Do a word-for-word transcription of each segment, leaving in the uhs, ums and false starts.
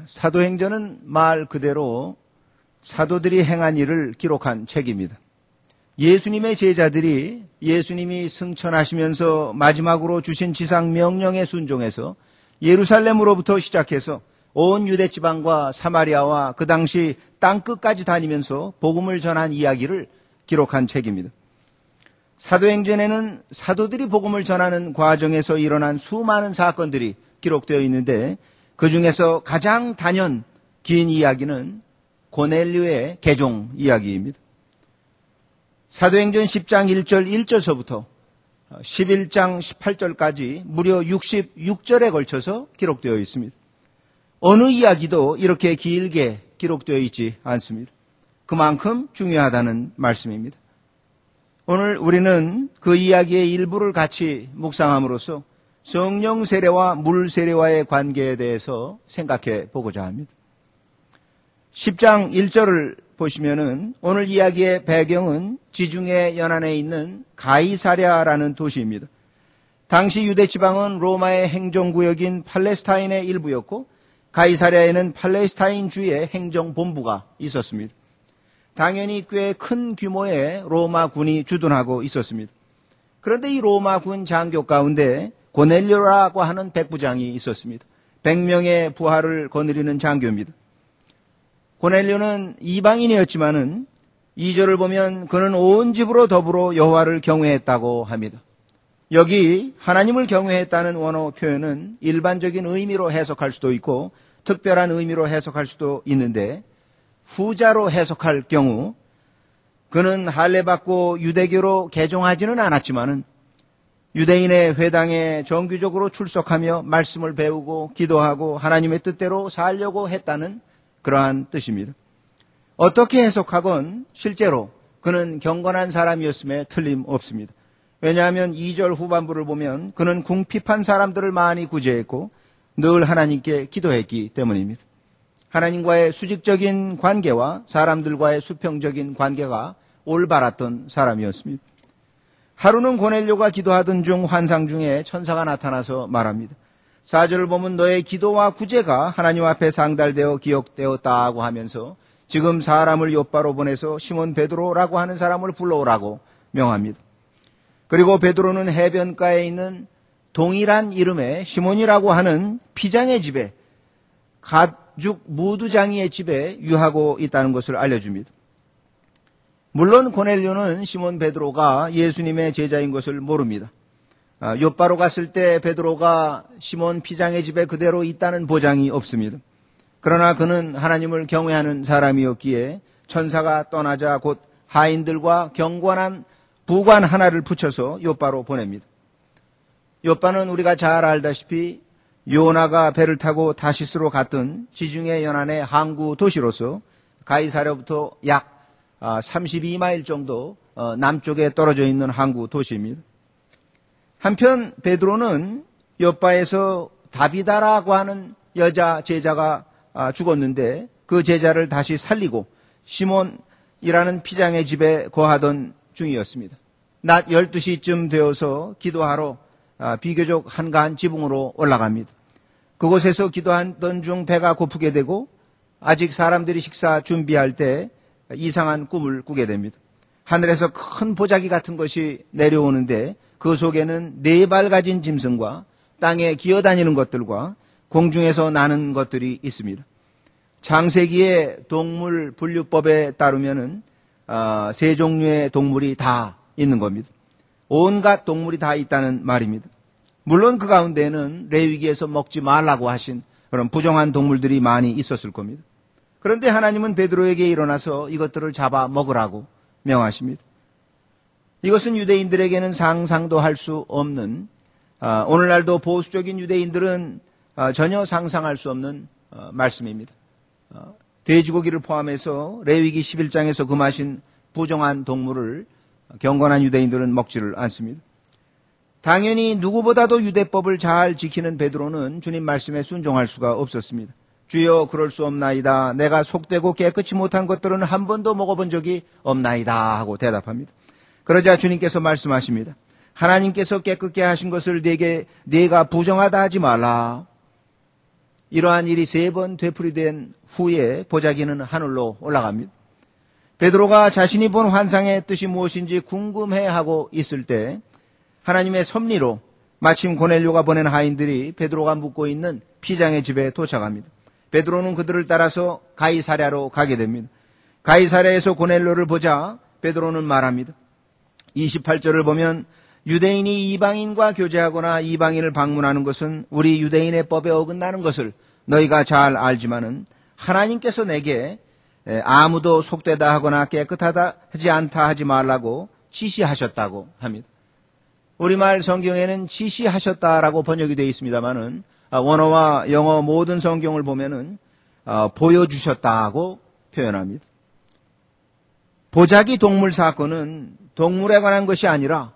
사도행전은 말 그대로 사도들이 행한 일을 기록한 책입니다. 예수님의 제자들이 예수님이 승천하시면서 마지막으로 주신 지상 명령에 순종해서 예루살렘으로부터 시작해서 온 유대 지방과 사마리아와 그 당시 땅끝까지 다니면서 복음을 전한 이야기를 기록한 책입니다. 사도행전에는 사도들이 복음을 전하는 과정에서 일어난 수많은 사건들이 기록되어 있는데 그 중에서 가장 단연 긴 이야기는 고넬료의 개종 이야기입니다. 사도행전 십 장 일 절 일 절서부터 십일 장 십팔 절까지 무려 육십육 절에 걸쳐서 기록되어 있습니다. 어느 이야기도 이렇게 길게 기록되어 있지 않습니다. 그만큼 중요하다는 말씀입니다. 오늘 우리는 그 이야기의 일부를 같이 묵상함으로써 성령 세례와 물 세례와의 관계에 대해서 생각해 보고자 합니다. 십 장 일 절을 보시면은 오늘 이야기의 배경은 지중해 연안에 있는 가이사랴라는 도시입니다. 당시 유대 지방은 로마의 행정구역인 팔레스타인의 일부였고 가이사랴에는 팔레스타인주의 행정본부가 있었습니다. 당연히 꽤 큰 규모의 로마군이 주둔하고 있었습니다. 그런데 이 로마군 장교 가운데 고넬료라고 하는 백부장이 있었습니다. 백 명의 부하를 거느리는 장교입니다. 고넬료는 이방인이었지만은 이 절을 보면 그는 온 집으로 더불어 여호와를 경외했다고 합니다. 여기 하나님을 경외했다는 원어 표현은 일반적인 의미로 해석할 수도 있고 특별한 의미로 해석할 수도 있는데 후자로 해석할 경우 그는 할례받고 유대교로 개종하지는 않았지만은 유대인의 회당에 정기적으로 출석하며 말씀을 배우고 기도하고 하나님의 뜻대로 살려고 했다는 그러한 뜻입니다. 어떻게 해석하건 실제로 그는 경건한 사람이었음에 틀림없습니다. 왜냐하면 이 절 후반부를 보면 그는 궁핍한 사람들을 많이 구제했고 늘 하나님께 기도했기 때문입니다. 하나님과의 수직적인 관계와 사람들과의 수평적인 관계가 올바랐던 사람이었습니다. 하루는 고넬료가 기도하던 중 환상 중에 천사가 나타나서 말합니다. 사 절을 보면 너의 기도와 구제가 하나님 앞에 상달되어 기억되었다고 하면서 지금 사람을 욥바로 보내서 시몬 베드로라고 하는 사람을 불러오라고 명합니다. 그리고 베드로는 해변가에 있는 동일한 이름의 시몬이라고 하는 피장의 집에 가죽 무두장이의 집에 유하고 있다는 것을 알려줍니다. 물론 고넬료는 시몬 베드로가 예수님의 제자인 것을 모릅니다. 욥바로 갔을 때 베드로가 시몬 피장의 집에 그대로 있다는 보장이 없습니다. 그러나 그는 하나님을 경외하는 사람이었기에 천사가 떠나자 곧 하인들과 경건한 부관 하나를 붙여서 욥바로 보냅니다. 욥바는 우리가 잘 알다시피 요나가 배를 타고 다시스로 갔던 지중해 연안의 항구 도시로서 가이사랴부터 약 삼십이 마일 정도 남쪽에 떨어져 있는 항구 도시입니다. 한편 베드로는 욥바에서 다비다라고 하는 여자 제자가 죽었는데 그 제자를 다시 살리고 시몬이라는 피장의 집에 거하던 중이었습니다. 낮 열두 시쯤 되어서 기도하러 비교적 한가한 지붕으로 올라갑니다. 그곳에서 기도하던 중 배가 고프게 되고 아직 사람들이 식사 준비할 때 이상한 꿈을 꾸게 됩니다. 하늘에서 큰 보자기 같은 것이 내려오는데 그 속에는 네 발 가진 짐승과 땅에 기어다니는 것들과 공중에서 나는 것들이 있습니다. 창세기의 동물 분류법에 따르면은 어, 세 종류의 동물이 다 있는 겁니다. 온갖 동물이 다 있다는 말입니다. 물론 그 가운데는 레위기에서 먹지 말라고 하신 그런 부정한 동물들이 많이 있었을 겁니다. 그런데 하나님은 베드로에게 일어나서 이것들을 잡아 먹으라고 명하십니다. 이것은 유대인들에게는 상상도 할 수 없는 어, 오늘날도 보수적인 유대인들은 어, 전혀 상상할 수 없는 어, 말씀입니다. 어, 돼지고기를 포함해서 레위기 십일 장에서 금하신 부정한 동물을 경건한 유대인들은 먹지를 않습니다. 당연히 누구보다도 유대법을 잘 지키는 베드로는 주님 말씀에 순종할 수가 없었습니다. 주여 그럴 수 없나이다. 내가 속되고 깨끗이 못한 것들은 한 번도 먹어본 적이 없나이다 하고 대답합니다. 그러자 주님께서 말씀하십니다. 하나님께서 깨끗게 하신 것을 네게 네가 부정하다 하지 말라. 이러한 일이 세 번 되풀이된 후에 보자기는 하늘로 올라갑니다. 베드로가 자신이 본 환상의 뜻이 무엇인지 궁금해하고 있을 때 하나님의 섭리로 마침 고넬료가 보낸 하인들이 베드로가 묵고 있는 피장의 집에 도착합니다. 베드로는 그들을 따라서 가이사랴로 가게 됩니다. 가이사랴에서 고넬료를 보자 베드로는 말합니다. 이십팔 절을 보면 유대인이 이방인과 교제하거나 이방인을 방문하는 것은 우리 유대인의 법에 어긋나는 것을 너희가 잘 알지만은 하나님께서 내게 아무도 속되다 하거나 깨끗하다 하지 않다 하지 말라고 지시하셨다고 합니다. 우리말 성경에는 지시하셨다라고 번역이 되어 있습니다만은 원어와 영어 모든 성경을 보면은 보여주셨다고 표현합니다. 보자기 동물 사건은 동물에 관한 것이 아니라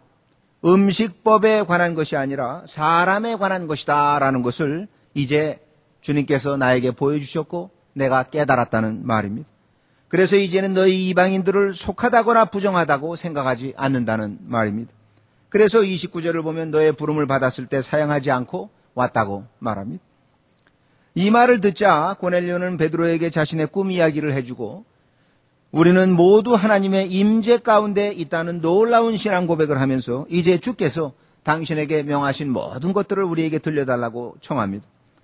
음식법에 관한 것이 아니라 사람에 관한 것이다라는 것을 이제 주님께서 나에게 보여주셨고 내가 깨달았다는 말입니다. 그래서 이제는 너희 이방인들을 속하다거나 부정하다고 생각하지 않는다는 말입니다. 그래서 이십구 절을 보면 너의 부름을 받았을 때 사양하지 않고 왔다고 말합니다. 이 말을 듣자 고넬료는 베드로에게 자신의 꿈 이야기를 해주고 우리는 모두 하나님의 임재 가운데 있다는 놀라운 신앙 고백을 하면서 이제 주께서 당신에게 명하신 모든 것들을 우리에게 들려달라고 청합니다.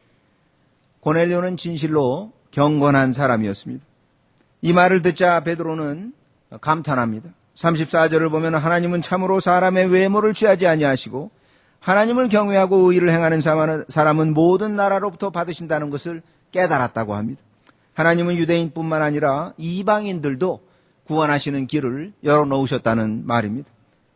고넬료는 진실로 경건한 사람이었습니다. 이 말을 듣자 베드로는 감탄합니다. 삼십사 절을 보면 하나님은 참으로 사람의 외모를 취하지 아니하시고 하나님을 경외하고 의를 행하는 사람은 모든 나라로부터 받으신다는 것을 깨달았다고 합니다. 하나님은 유대인뿐만 아니라 이방인들도 구원하시는 길을 열어놓으셨다는 말입니다.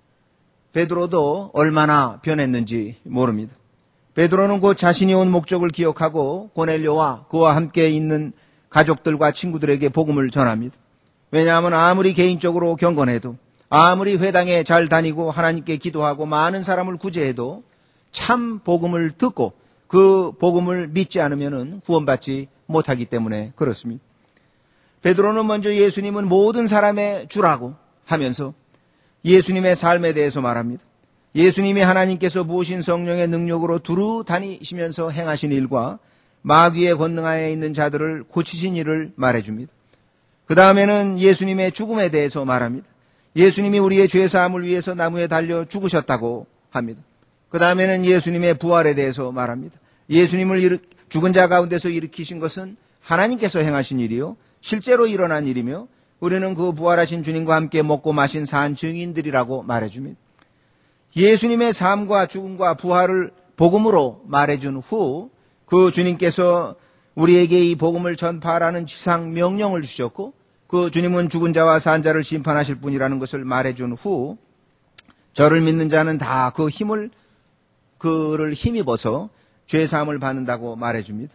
베드로도 얼마나 변했는지 모릅니다. 베드로는 곧 자신이 온 목적을 기억하고 고넬료와 그와 함께 있는 가족들과 친구들에게 복음을 전합니다. 왜냐하면 아무리 개인적으로 경건해도 아무리 회당에 잘 다니고 하나님께 기도하고 많은 사람을 구제해도 참 복음을 듣고 그 복음을 믿지 않으면 구원받지 못하기 때문에 그렇습니다. 베드로는 먼저 예수님은 모든 사람의 주라고 하면서 예수님의 삶에 대해서 말합니다. 예수님이 하나님께서 부으신 성령의 능력으로 두루 다니시면서 행하신 일과 마귀의 권능하에 있는 자들을 고치신 일을 말해줍니다. 그 다음에는 예수님의 죽음에 대해서 말합니다. 예수님이 우리의 죄사함을 위해서 나무에 달려 죽으셨다고 합니다. 그 다음에는 예수님의 부활에 대해서 말합니다. 예수님을 일으, 죽은 자 가운데서 일으키신 것은 하나님께서 행하신 일이요 실제로 일어난 일이며 우리는 그 부활하신 주님과 함께 먹고 마신 산 증인들이라고 말해줍니다. 예수님의 삶과 죽음과 부활을 복음으로 말해준 후 그 주님께서 우리에게 이 복음을 전파하라는 지상 명령을 주셨고 그 주님은 죽은 자와 산 자를 심판하실 분이라는 것을 말해준 후 저를 믿는 자는 다 그 힘을 그를 힘입어서 죄사함을 받는다고 말해줍니다.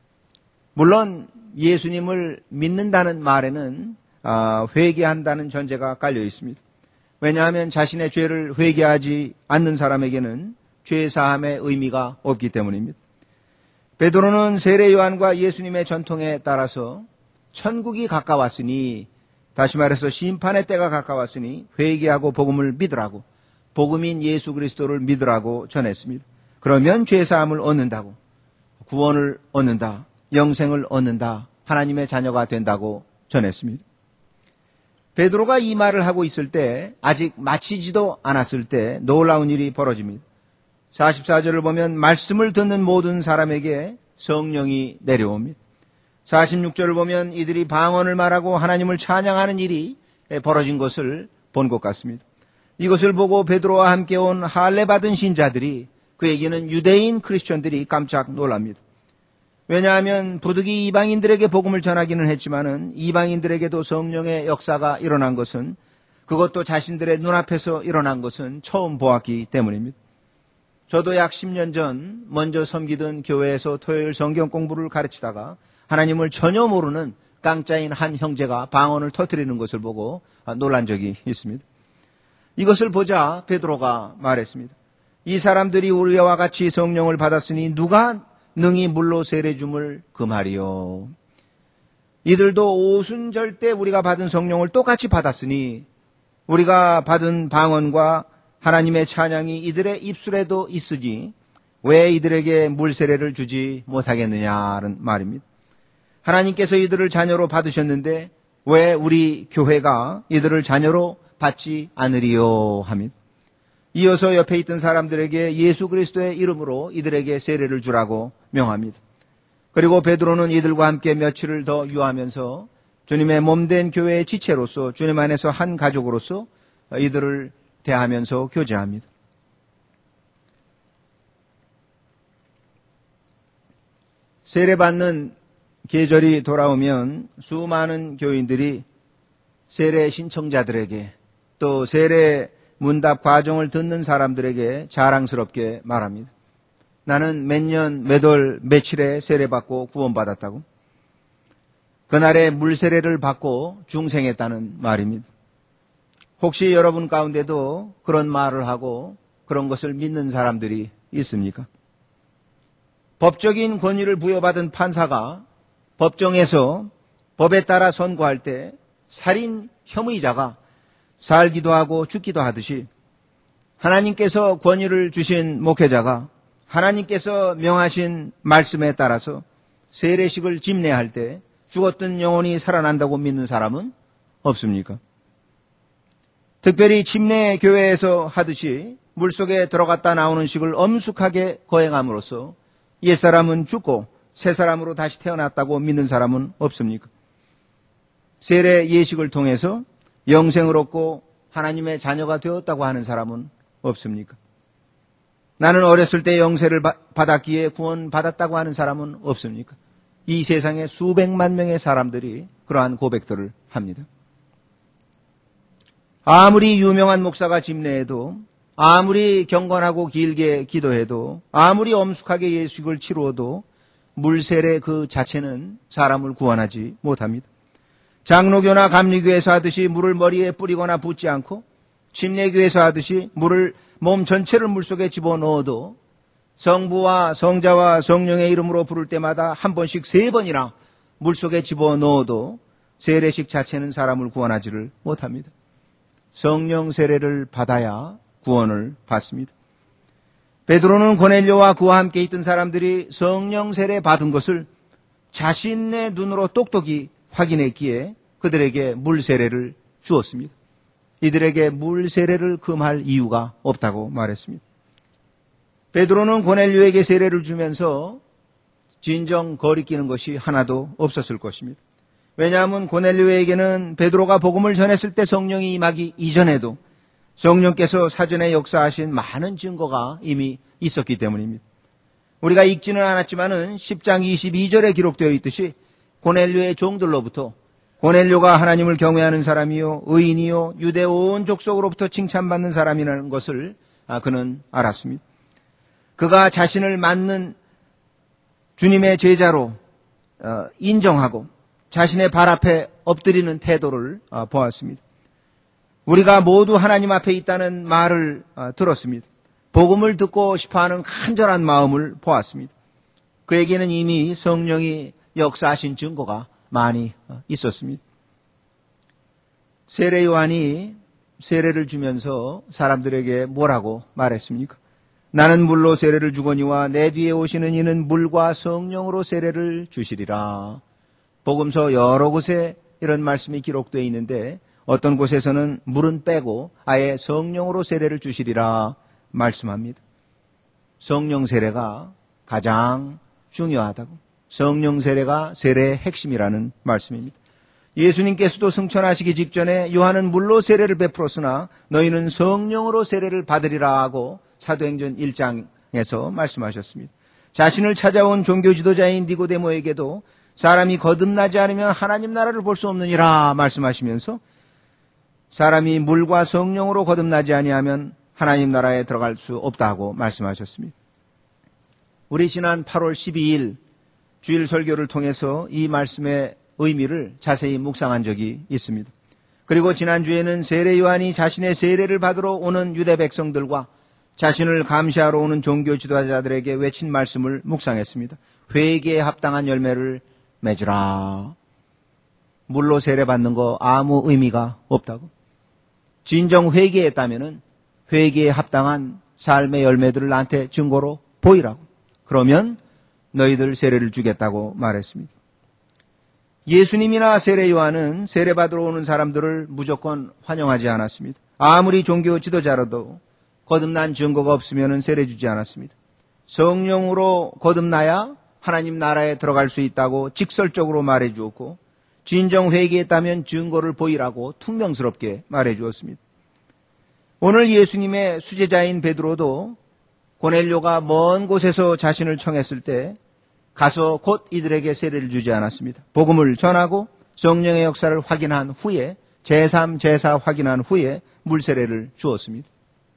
물론 예수님을 믿는다는 말에는 회개한다는 전제가 깔려 있습니다. 왜냐하면 자신의 죄를 회개하지 않는 사람에게는 죄사함의 의미가 없기 때문입니다. 베드로는 세례 요한과 예수님의 전통에 따라서 천국이 가까웠으니 다시 말해서 심판의 때가 가까웠으니 회개하고 복음을 믿으라고 복음인 예수 그리스도를 믿으라고 전했습니다. 그러면 죄사함을 얻는다고 구원을 얻는다. 영생을 얻는다. 하나님의 자녀가 된다고 전했습니다. 베드로가 이 말을 하고 있을 때 아직 마치지도 않았을 때 놀라운 일이 벌어집니다. 사십사 절을 보면 말씀을 듣는 모든 사람에게 성령이 내려옵니다. 사십육 절을 보면 이들이 방언을 말하고 하나님을 찬양하는 일이 벌어진 것을 본 것 같습니다. 이것을 보고 베드로와 함께 온 할례 받은 신자들이 그에게는 유대인 크리스천들이 깜짝 놀랍니다. 왜냐하면 부득이 이방인들에게 복음을 전하기는 했지만은 이방인들에게도 성령의 역사가 일어난 것은 그것도 자신들의 눈앞에서 일어난 것은 처음 보았기 때문입니다. 저도 약 십 년 전 먼저 섬기던 교회에서 토요일 성경 공부를 가르치다가 하나님을 전혀 모르는 깡짜인 한 형제가 방언을 터뜨리는 것을 보고 놀란 적이 있습니다. 이것을 보자 베드로가 말했습니다. 이 사람들이 우리와 같이 성령을 받았으니 누가 능히 물로 세례 줌을 금하리요. 이들도 오순절 때 우리가 받은 성령을 똑같이 받았으니 우리가 받은 방언과 하나님의 찬양이 이들의 입술에도 있으니 왜 이들에게 물세례를 주지 못하겠느냐는 말입니다. 하나님께서 이들을 자녀로 받으셨는데 왜 우리 교회가 이들을 자녀로 받지 않으리요 합니다. 이어서 옆에 있던 사람들에게 예수 그리스도의 이름으로 이들에게 세례를 주라고 명합니다. 그리고 베드로는 이들과 함께 며칠을 더 유하면서 주님의 몸된 교회의 지체로서 주님 안에서 한 가족으로서 이들을 대하면서 교제합니다. 세례받는 계절이 돌아오면 수많은 교인들이 세례 신청자들에게 또 세례 문답 과정을 듣는 사람들에게 자랑스럽게 말합니다. 나는 몇 년, 몇 월, 며칠에 세례받고 구원받았다고. 그날에 물세례를 받고 중생했다는 말입니다. 혹시 여러분 가운데도 그런 말을 하고 그런 것을 믿는 사람들이 있습니까? 법적인 권위를 부여받은 판사가 법정에서 법에 따라 선고할 때 살인 혐의자가 살기도 하고 죽기도 하듯이 하나님께서 권위를 주신 목회자가 하나님께서 명하신 말씀에 따라서 세례식을 집례할 때 죽었던 영혼이 살아난다고 믿는 사람은 없습니까? 특별히 침례 교회에서 하듯이 물속에 들어갔다 나오는 식을 엄숙하게 거행함으로써 옛사람은 죽고 새사람으로 다시 태어났다고 믿는 사람은 없습니까? 세례 예식을 통해서 영생을 얻고 하나님의 자녀가 되었다고 하는 사람은 없습니까? 나는 어렸을 때 영세를 받았기에 구원받았다고 하는 사람은 없습니까? 이 세상에 수백만 명의 사람들이 그러한 고백들을 합니다. 아무리 유명한 목사가 집례해도 아무리 경건하고 길게 기도해도 아무리 엄숙하게 예식을 치루어도 물세례 그 자체는 사람을 구원하지 못합니다. 장로교나 감리교에서 하듯이 물을 머리에 뿌리거나 붓지 않고 침례교에서 하듯이 물을 몸 전체를 물속에 집어넣어도 성부와 성자와 성령의 이름으로 부를 때마다 한 번씩 세 번이나 물속에 집어넣어도 세례식 자체는 사람을 구원하지를 못합니다. 성령 세례를 받아야 구원을 받습니다. 베드로는 고넬료와 그와 함께 있던 사람들이 성령 세례 받은 것을 자신의 눈으로 똑똑히 확인했기에 그들에게 물 세례를 주었습니다. 이들에게 물 세례를 금할 이유가 없다고 말했습니다. 베드로는 고넬료에게 세례를 주면서 진정 거리끼는 것이 하나도 없었을 것입니다. 왜냐하면 고넬료에게는 베드로가 복음을 전했을 때 성령이 임하기 이전에도 성령께서 사전에 역사하신 많은 증거가 이미 있었기 때문입니다. 우리가 읽지는 않았지만은 십 장 이십이 절에 기록되어 있듯이 고넬료의 종들로부터 고넬료가 하나님을 경외하는 사람이요 의인이요 유대 온 족속으로부터 칭찬받는 사람이라는 것을 그는 알았습니다. 그가 자신을 맞는 주님의 제자로 인정하고 자신의 발 앞에 엎드리는 태도를 보았습니다. 우리가 모두 하나님 앞에 있다는 말을 들었습니다. 복음을 듣고 싶어하는 간절한 마음을 보았습니다. 그에게는 이미 성령이 역사하신 증거가 많이 있었습니다. 세례 요한이 세례를 주면서 사람들에게 뭐라고 말했습니까? 나는 물로 세례를 주거니와 내 뒤에 오시는 이는 물과 성령으로 세례를 주시리라. 복음서 여러 곳에 이런 말씀이 기록되어 있는데 어떤 곳에서는 물은 빼고 아예 성령으로 세례를 주시리라 말씀합니다. 성령 세례가 가장 중요하다고. 성령 세례가 세례의 핵심이라는 말씀입니다. 예수님께서도 승천하시기 직전에 요한은 물로 세례를 베풀었으나 너희는 성령으로 세례를 받으리라 하고 사도행전 일 장에서 말씀하셨습니다. 자신을 찾아온 종교 지도자인 니고데모에게도 사람이 거듭나지 않으면 하나님 나라를 볼 수 없느니라 말씀하시면서 사람이 물과 성령으로 거듭나지 아니하면 하나님 나라에 들어갈 수 없다고 말씀하셨습니다. 우리 지난 팔월 십이일 주일 설교를 통해서 이 말씀의 의미를 자세히 묵상한 적이 있습니다. 그리고 지난주에는 세례 요한이 자신의 세례를 받으러 오는 유대 백성들과 자신을 감시하러 오는 종교 지도자들에게 외친 말씀을 묵상했습니다. 회개에 합당한 열매를 맺으라. 물로 세례받는 거 아무 의미가 없다고. 진정 회개했다면 회개에 합당한 삶의 열매들을 나한테 증거로 보이라고. 그러면 너희들 세례를 주겠다고 말했습니다. 예수님이나 세례 요한은 세례받으러 오는 사람들을 무조건 환영하지 않았습니다. 아무리 종교 지도자라도 거듭난 증거가 없으면 세례 주지 않았습니다. 성령으로 거듭나야 하나님 나라에 들어갈 수 있다고 직설적으로 말해 주었고, 진정 회개했다면 증거를 보이라고 퉁명스럽게 말해 주었습니다. 오늘 예수님의 수제자인 베드로도 고넬료가 먼 곳에서 자신을 청했을 때 가서 곧 이들에게 세례를 주지 않았습니다. 복음을 전하고 성령의 역사를 확인한 후에, 제삼, 제사 확인한 후에 물세례를 주었습니다.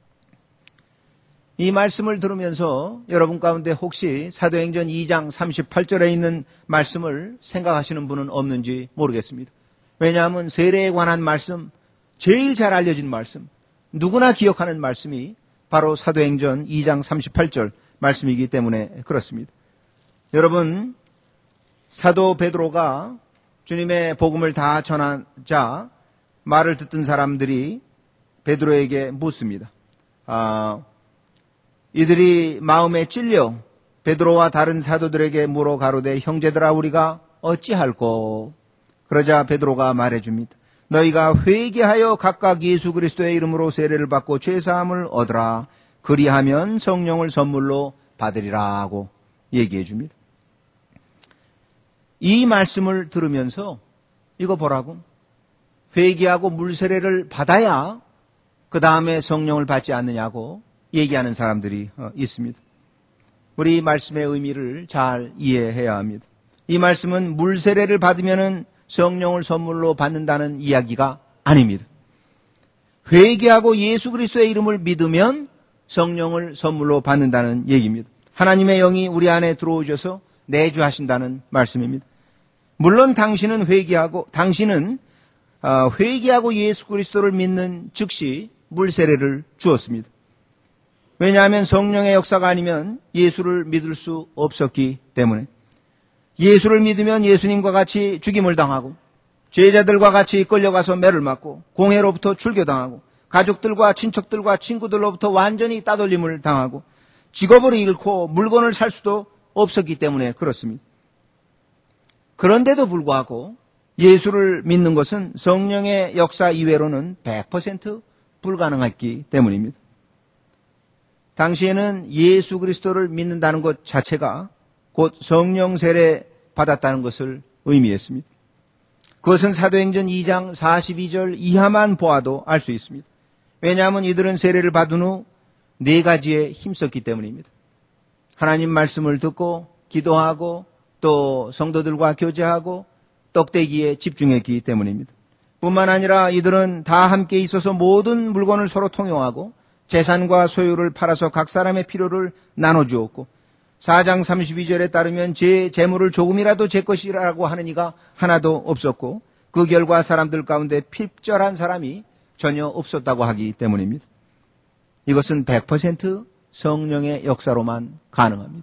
이 말씀을 들으면서 여러분 가운데 혹시 사도행전 이 장 삼십팔 절에 있는 말씀을 생각하시는 분은 없는지 모르겠습니다. 왜냐하면 세례에 관한 말씀, 제일 잘 알려진 말씀, 누구나 기억하는 말씀이 바로 사도행전 이 장 삼십팔 절 말씀이기 때문에 그렇습니다. 여러분, 사도 베드로가 주님의 복음을 다 전하자 말을 듣던 사람들이 베드로에게 묻습니다. 아, 이들이 마음에 찔려 베드로와 다른 사도들에게 물어 가로되 형제들아 우리가 어찌할꼬? 그러자 베드로가 말해줍니다. 너희가 회개하여 각각 예수 그리스도의 이름으로 세례를 받고 죄사함을 얻으라. 그리하면 성령을 선물로 받으리라 하고 얘기해 줍니다. 이 말씀을 들으면서 이거 보라고, 회개하고 물세례를 받아야 그 다음에 성령을 받지 않느냐고 얘기하는 사람들이 있습니다. 우리 이 말씀의 의미를 잘 이해해야 합니다. 이 말씀은 물세례를 받으면 성령을 선물로 받는다는 이야기가 아닙니다. 회개하고 예수 그리스도의 이름을 믿으면 성령을 선물로 받는다는 얘기입니다. 하나님의 영이 우리 안에 들어오셔서 내주하신다는 말씀입니다. 물론 당신은 회개하고 당신은 회개하고 예수 그리스도를 믿는 즉시 물세례를 주었습니다. 왜냐하면 성령의 역사가 아니면 예수를 믿을 수 없었기 때문에, 예수를 믿으면 예수님과 같이 죽임을 당하고 제자들과 같이 끌려가서 매를 맞고 공회로부터 출교당하고 가족들과 친척들과 친구들로부터 완전히 따돌림을 당하고 직업을 잃고 물건을 살 수도 없었기 때문에 그렇습니다. 그런데도 불구하고 예수를 믿는 것은 성령의 역사 이외로는 백 퍼센트 불가능했기 때문입니다. 당시에는 예수 그리스도를 믿는다는 것 자체가 곧 성령 세례 받았다는 것을 의미했습니다. 그것은 사도행전 이 장 사십이 절 이하만 보아도 알 수 있습니다. 왜냐하면 이들은 세례를 받은 후 네 가지에 힘썼기 때문입니다. 하나님 말씀을 듣고 기도하고 또 성도들과 교제하고 떡대기에 집중했기 때문입니다. 뿐만 아니라 이들은 다 함께 있어서 모든 물건을 서로 통용하고 재산과 소유를 팔아서 각 사람의 필요를 나눠주었고, 사 장 삼십이 절에 따르면 제 재물을 조금이라도 제 것이라고 하는 이가 하나도 없었고 그 결과 사람들 가운데 필절한 사람이 전혀 없었다고 하기 때문입니다. 이것은 백 퍼센트 성령의 역사로만 가능합니다.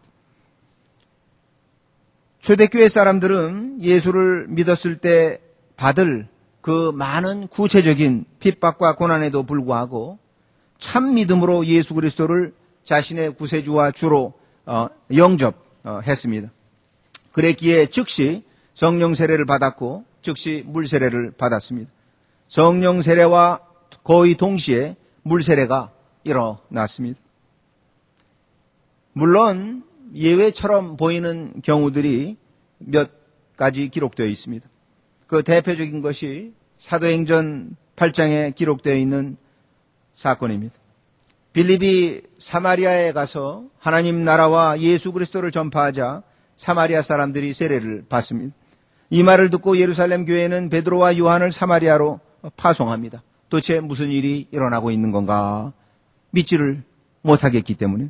초대교회 사람들은 예수를 믿었을 때 받을 그 많은 구체적인 핍박과 고난에도 불구하고 참 믿음으로 예수 그리스도를 자신의 구세주와 주로 어, 영접했습니다. 그랬기에 즉시 성령 세례를 받았고 즉시 물 세례를 받았습니다. 성령 세례와 거의 동시에 물 세례가 일어났습니다. 물론 예외처럼 보이는 경우들이 몇 가지 기록되어 있습니다. 그 대표적인 것이 사도행전 팔 장에 기록되어 있는 사건입니다. 빌립이 사마리아에 가서 하나님 나라와 예수 그리스도를 전파하자 사마리아 사람들이 세례를 받습니다. 이 말을 듣고 예루살렘 교회는 베드로와 요한을 사마리아로 파송합니다. 도대체 무슨 일이 일어나고 있는 건가 믿지를 못하겠기 때문에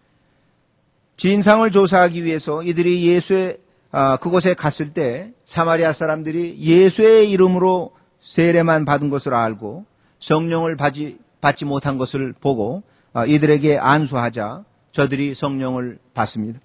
진상을 조사하기 위해서 이들이 예수의 아, 그곳에 갔을 때 사마리아 사람들이 예수의 이름으로 세례만 받은 것을 알고 성령을 받지, 받지 못한 것을 보고 아, 이들에게 안수하자 저들이 성령을 받습니다.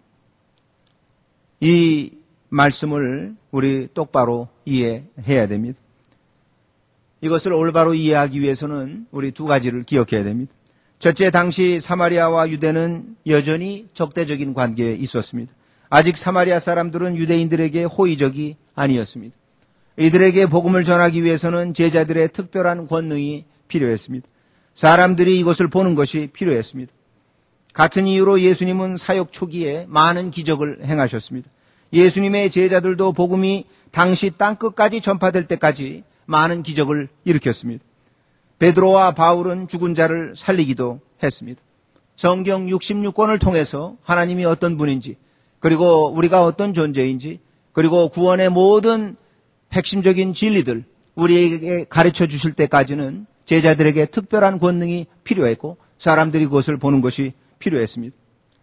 이 말씀을 우리 똑바로 이해해야 됩니다. 이것을 올바로 이해하기 위해서는 우리 두 가지를 기억해야 됩니다. 첫째, 당시 사마리아와 유대는 여전히 적대적인 관계에 있었습니다. 아직 사마리아 사람들은 유대인들에게 호의적이 아니었습니다. 이들에게 복음을 전하기 위해서는 제자들의 특별한 권능이 필요했습니다. 사람들이 이것을 보는 것이 필요했습니다. 같은 이유로 예수님은 사역 초기에 많은 기적을 행하셨습니다. 예수님의 제자들도 복음이 당시 땅끝까지 전파될 때까지 많은 기적을 일으켰습니다. 베드로와 바울은 죽은 자를 살리기도 했습니다. 성경 육십육 권을 통해서 하나님이 어떤 분인지, 그리고 우리가 어떤 존재인지, 그리고 구원의 모든 핵심적인 진리들 우리에게 가르쳐 주실 때까지는 제자들에게 특별한 권능이 필요했고 사람들이 그것을 보는 것이 필요했습니다.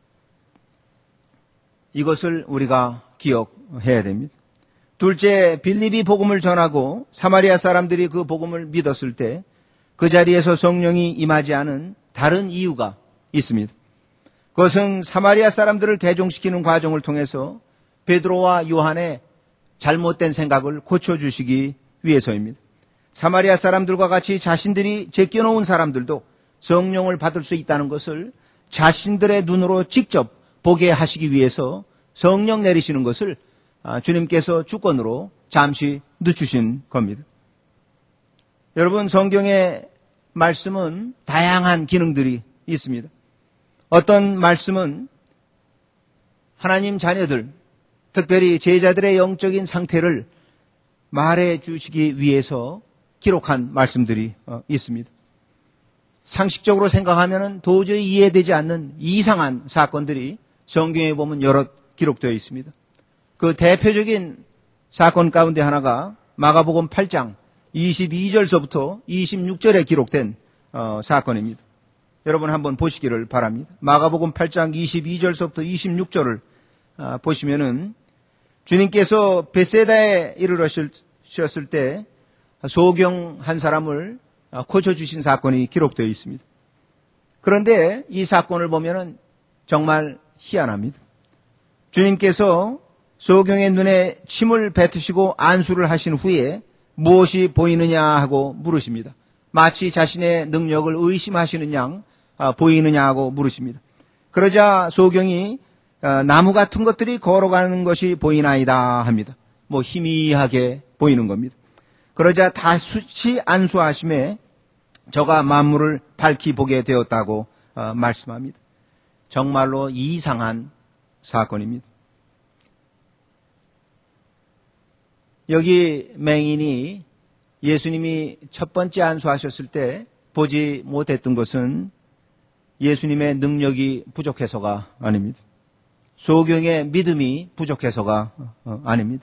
이것을 우리가 기억해야 됩니다. 둘째, 빌립이 복음을 전하고 사마리아 사람들이 그 복음을 믿었을 때 그 자리에서 성령이 임하지 않은 다른 이유가 있습니다. 그것은 사마리아 사람들을 개종시키는 과정을 통해서 베드로와 요한의 잘못된 생각을 고쳐주시기 위해서입니다. 사마리아 사람들과 같이 자신들이 제껴놓은 사람들도 성령을 받을 수 있다는 것을 자신들의 눈으로 직접 보게 하시기 위해서 성령 내리시는 것을 주님께서 주권으로 잠시 늦추신 겁니다. 여러분, 성경의 말씀은 다양한 기능들이 있습니다. 어떤 말씀은 하나님 자녀들, 특별히 제자들의 영적인 상태를 말해 주시기 위해서 기록한 말씀들이 있습니다. 상식적으로 생각하면 도저히 이해되지 않는 이상한 사건들이 성경에 보면 여러 기록되어 있습니다. 그 대표적인 사건 가운데 하나가 마가복음 팔 장 이십이 절서부터 이십육 절에 기록된 어, 사건입니다. 여러분 한번 보시기를 바랍니다. 마가복음 팔 장 이십이 절서부터 이십육 절을 어, 보시면은 주님께서 벳세다에 이르렀을 때 소경 한 사람을 고쳐주신 사건이 기록되어 있습니다. 그런데 이 사건을 보면은 정말 희한합니다. 주님께서 소경의 눈에 침을 뱉으시고 안수를 하신 후에 무엇이 보이느냐 하고 물으십니다. 마치 자신의 능력을 의심하시는 양 보이느냐 하고 물으십니다. 그러자 소경이 나무 같은 것들이 걸어가는 것이 보이나이다 합니다. 뭐 희미하게 보이는 겁니다. 그러자 다시 안수하심에 저가 만물을 밝히 보게 되었다고 말씀합니다. 정말로 이상한 사건입니다. 여기 맹인이 예수님이 첫 번째 안수하셨을 때 보지 못했던 것은 예수님의 능력이 부족해서가 아닙니다. 소경의 믿음이 부족해서가 아닙니다.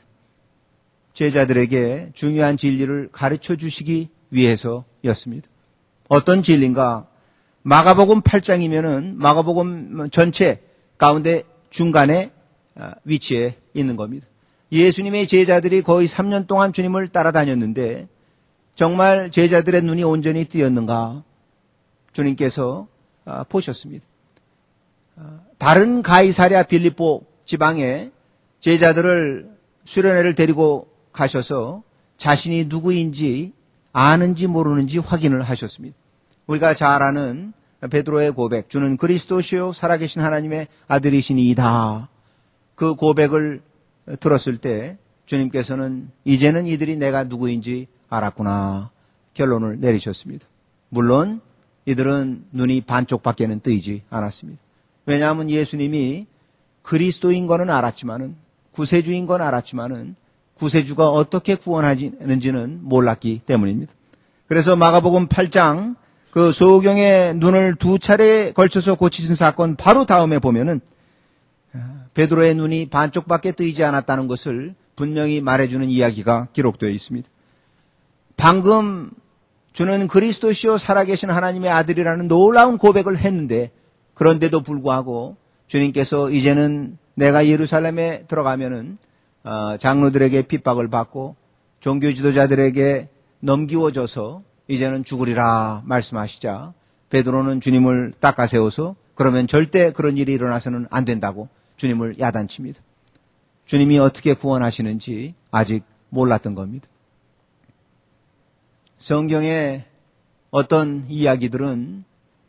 제자들에게 중요한 진리를 가르쳐 주시기 위해서였습니다. 어떤 진리인가? 마가복음 팔 장이면은 마가복음 전체 가운데 중간에 위치해 있는 겁니다. 예수님의 제자들이 거의 삼 년 동안 주님을 따라다녔는데 정말 제자들의 눈이 온전히 뜨였는가? 주님께서 보셨습니다. 다른 가이사랴 빌립보 지방에 제자들을 수련회를 데리고 가셔서 자신이 누구인지 아는지 모르는지 확인을 하셨습니다. 우리가 잘 아는 베드로의 고백, 주는 그리스도시요 살아계신 하나님의 아들이시니이다. 그 고백을 들었을 때 주님께서는 이제는 이들이 내가 누구인지 알았구나 결론을 내리셨습니다. 물론 이들은 눈이 반쪽밖에는 뜨이지 않았습니다. 왜냐하면 예수님이 그리스도인 거는 알았지만은 구세주인 건 알았지만은 구세주가 어떻게 구원하는지는 몰랐기 때문입니다. 그래서 마가복음 팔 장 그 소경의 눈을 두 차례에 걸쳐서 고치신 사건 바로 다음에 보면은 베드로의 눈이 반쪽밖에 뜨이지 않았다는 것을 분명히 말해주는 이야기가 기록되어 있습니다. 방금 주는 그리스도시요 살아계신 하나님의 아들이라는 놀라운 고백을 했는데 그런데도 불구하고 주님께서 이제는 내가 예루살렘에 들어가면은 장로들에게 핍박을 받고 종교 지도자들에게 넘기워져서 이제는 죽으리라 말씀하시자 베드로는 주님을 닦아세워서 그러면 절대 그런 일이 일어나서는 안 된다고 주님을 야단칩니다. 주님이 어떻게 구원하시는지 아직 몰랐던 겁니다. 성경의 어떤 이야기들은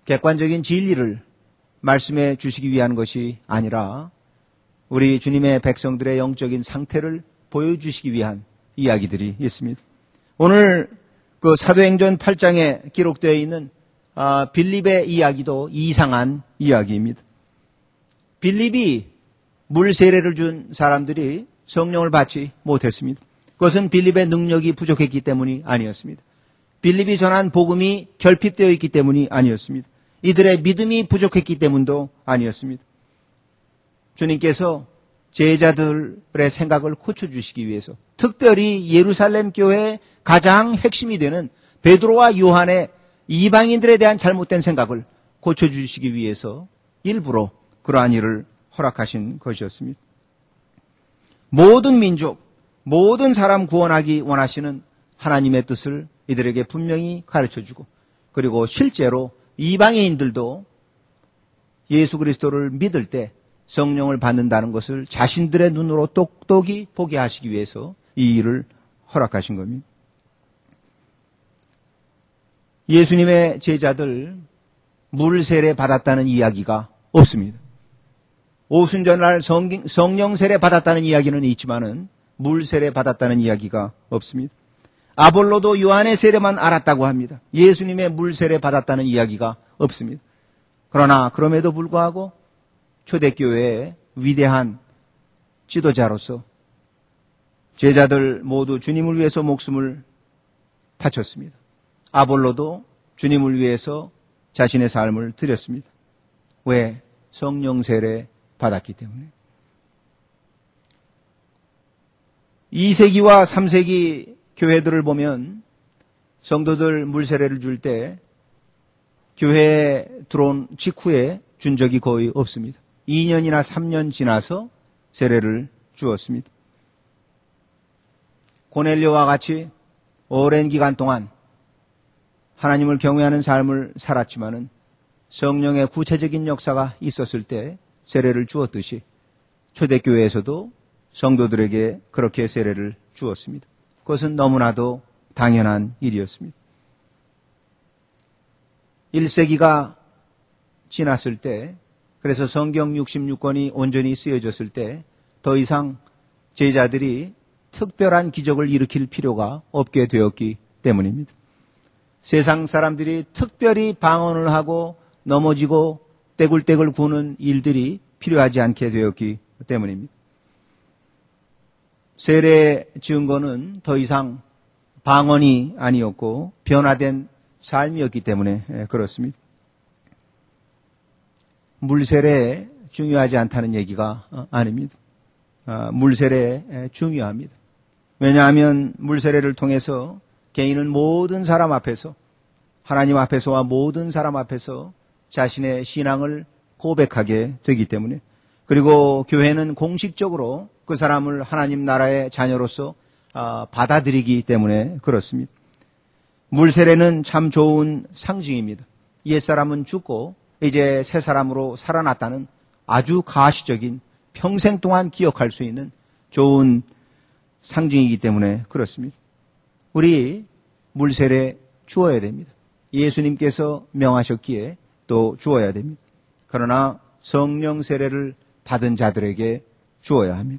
객관적인 진리를 말씀해 주시기 위한 것이 아니라 우리 주님의 백성들의 영적인 상태를 보여주시기 위한 이야기들이 있습니다. 오늘 그 사도행전 팔 장에 기록되어 있는 아, 빌립의 이야기도 이상한 이야기입니다. 빌립이 물 세례를 준 사람들이 성령을 받지 못했습니다. 그것은 빌립의 능력이 부족했기 때문이 아니었습니다. 빌립이 전한 복음이 결핍되어 있기 때문이 아니었습니다. 이들의 믿음이 부족했기 때문도 아니었습니다. 주님께서 제자들의 생각을 고쳐주시기 위해서 특별히 예루살렘 교회의 가장 핵심이 되는 베드로와 요한의 이방인들에 대한 잘못된 생각을 고쳐주시기 위해서 일부러 그러한 일을 허락하신 것이었습니다. 모든 민족, 모든 사람 구원하기 원하시는 하나님의 뜻을 이들에게 분명히 가르쳐주고 그리고 실제로 이방인들도 예수 그리스도를 믿을 때 성령을 받는다는 것을 자신들의 눈으로 똑똑히 보게 하시기 위해서 이 일을 허락하신 겁니다. 예수님의 제자들 물 세례 받았다는 이야기가 없습니다. 오순절날 성령 세례 받았다는 이야기는 있지만은 물 세례 받았다는 이야기가 없습니다. 아볼로도 요한의 세례만 알았다고 합니다. 예수님의 물 세례 받았다는 이야기가 없습니다. 그러나 그럼에도 불구하고 초대교회의 위대한 지도자로서 제자들 모두 주님을 위해서 목숨을 바쳤습니다. 아볼로도 주님을 위해서 자신의 삶을 드렸습니다. 왜? 성령 세례 받았기 때문에. 이 세기와 삼 세기 교회들을 보면 성도들 물 세례를 줄 때 교회에 들어온 직후에 준 적이 거의 없습니다. 이 년이나 삼 년 지나서 세례를 주었습니다. 고넬료와 같이 오랜 기간 동안 하나님을 경외하는 삶을 살았지만은 성령의 구체적인 역사가 있었을 때 세례를 주었듯이 초대교회에서도 성도들에게 그렇게 세례를 주었습니다. 그것은 너무나도 당연한 일이었습니다. 일 세기가 지났을 때, 그래서 성경 육십육 권이 온전히 쓰여졌을 때 더 이상 제자들이 특별한 기적을 일으킬 필요가 없게 되었기 때문입니다. 세상 사람들이 특별히 방언을 하고 넘어지고 떼굴떼굴 구는 일들이 필요하지 않게 되었기 때문입니다. 세례 증거는 더 이상 방언이 아니었고 변화된 삶이었기 때문에 그렇습니다. 물세례 중요하지 않다는 얘기가 아닙니다. 물세례 중요합니다. 왜냐하면 물세례를 통해서 개인은 모든 사람 앞에서 하나님 앞에서와 모든 사람 앞에서 자신의 신앙을 고백하게 되기 때문에 그리고 교회는 공식적으로 그 사람을 하나님 나라의 자녀로서 받아들이기 때문에 그렇습니다. 물세례는 참 좋은 상징입니다. 옛사람은 죽고 이제 새 사람으로 살아났다는 아주 가시적인 평생 동안 기억할 수 있는 좋은 상징이기 때문에 그렇습니다. 우리 물세례 주어야 됩니다. 예수님께서 명하셨기에 또 주어야 됩니다. 그러나 성령 세례를 받은 자들에게 주어야 합니다.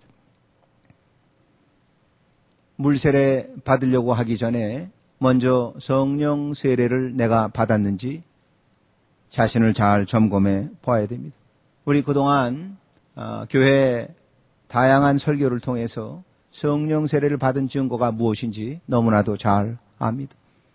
물세례 받으려고 하기 전에 먼저 성령 세례를 내가 받았는지 자신을 잘 점검해 봐야 됩니다. 우리 그동안 어, 교회 다양한 설교를 통해서 성령 세례를 받은 증거가 무엇인지 너무나도 잘 압니다.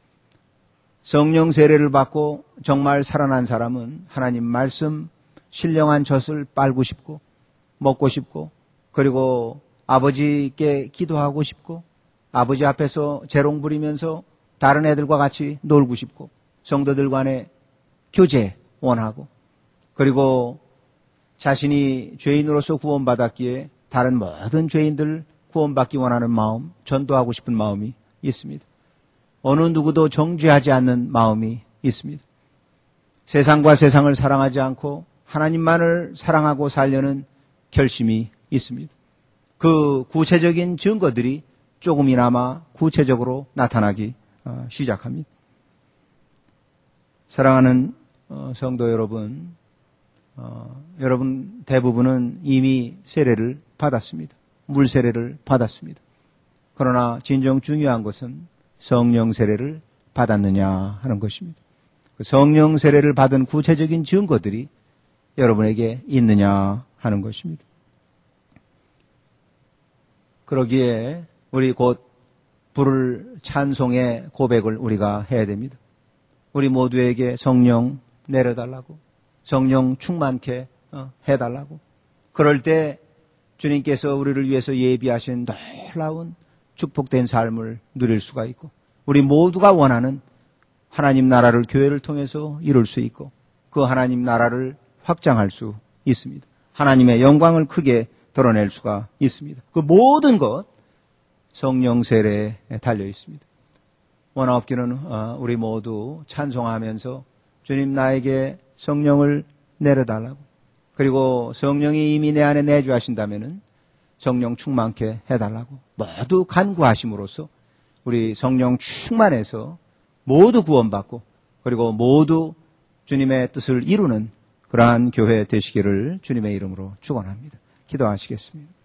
성령 세례를 받고 정말 살아난 사람은 하나님 말씀 신령한 젖을 빨고 싶고 먹고 싶고 그리고 아버지께 기도하고 싶고 아버지 앞에서 재롱 부리면서 다른 애들과 같이 놀고 싶고 성도들 간의 교제 원하고 그리고 자신이 죄인으로서 구원받았기에 다른 모든 죄인들 구원받기 원하는 마음, 전도하고 싶은 마음이 있습니다. 어느 누구도 정죄하지 않는 마음이 있습니다. 세상과 세상을 사랑하지 않고 하나님만을 사랑하고 살려는 결심이 있습니다. 그 구체적인 증거들이 조금이나마 구체적으로 나타나기 시작합니다. 사랑하는 어, 성도 여러분, 어, 여러분 대부분은 이미 세례를 받았습니다. 물 세례를 받았습니다. 그러나 진정 중요한 것은 성령 세례를 받았느냐 하는 것입니다. 그 성령 세례를 받은 구체적인 증거들이 여러분에게 있느냐 하는 것입니다. 그러기에 우리 곧 부를 찬송의 고백을 우리가 해야 됩니다. 우리 모두에게 성령 내려달라고, 성령 충만케 해달라고. 그럴 때 주님께서 우리를 위해서 예비하신 놀라운 축복된 삶을 누릴 수가 있고, 우리 모두가 원하는 하나님 나라를 교회를 통해서 이룰 수 있고, 그 하나님 나라를 확장할 수 있습니다. 하나님의 영광을 크게 드러낼 수가 있습니다. 그 모든 것 성령 세례에 달려 있습니다. 원하옵기는 우리 모두 찬송하면서 주님 나에게 성령을 내려달라고, 그리고 성령이 이미 내 안에 내주하신다면은 성령 충만케 해달라고 모두 간구하심으로써 우리 성령 충만해서 모두 구원받고, 그리고 모두 주님의 뜻을 이루는 그러한 교회 되시기를 주님의 이름으로 축원합니다. 기도하시겠습니다.